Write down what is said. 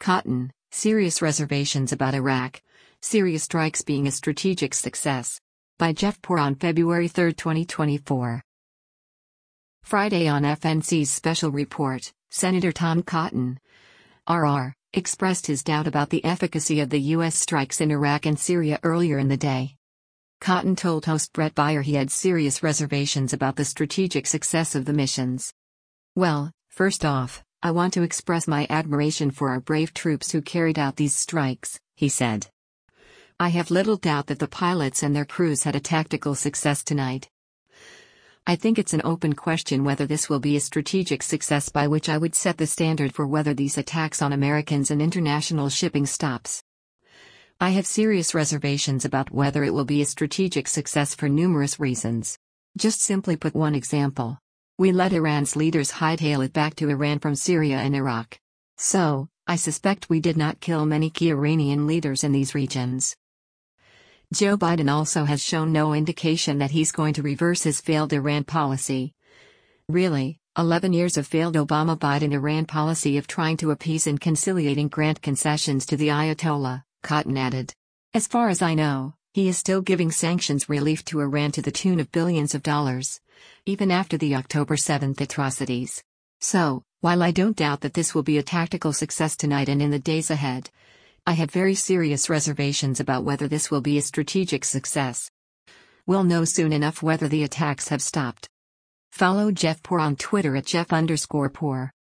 Cotton, serious reservations about Iraq. Syria strikes being a strategic success. By Jeff Poor on February 3, 2024. Friday on FNC's special report, Senator Tom Cotton, RR, expressed his doubt about the efficacy of the U.S. strikes in Iraq and Syria earlier in the day. Cotton told host Brett Baier he had serious reservations about the strategic success of the missions. "Well, first off, I want to express my admiration for our brave troops who carried out these strikes," he said. "I have little doubt that the pilots and their crews had a tactical success tonight. I think it's an open question whether this will be a strategic success, by which I would set the standard for whether these attacks on Americans and international shipping stops. I have serious reservations about whether it will be a strategic success for numerous reasons. Just simply put, one example. We let Iran's leaders hightail it back to Iran from Syria and Iraq. So, I suspect we did not kill many key Iranian leaders in these regions. Joe Biden also has shown no indication that he's going to reverse his failed Iran policy. Really, 11 years of failed Obama-Biden Iran policy of trying to appease and conciliating grant concessions to the Ayatollah," Cotton added. "As far as I know, he is still giving sanctions relief to Iran to the tune of billions of dollars, even after the October 7 atrocities. So, while I don't doubt that this will be a tactical success tonight and in the days ahead, I have very serious reservations about whether this will be a strategic success. We'll know soon enough whether the attacks have stopped." Follow Jeff Poor on Twitter at Jeff_Poor.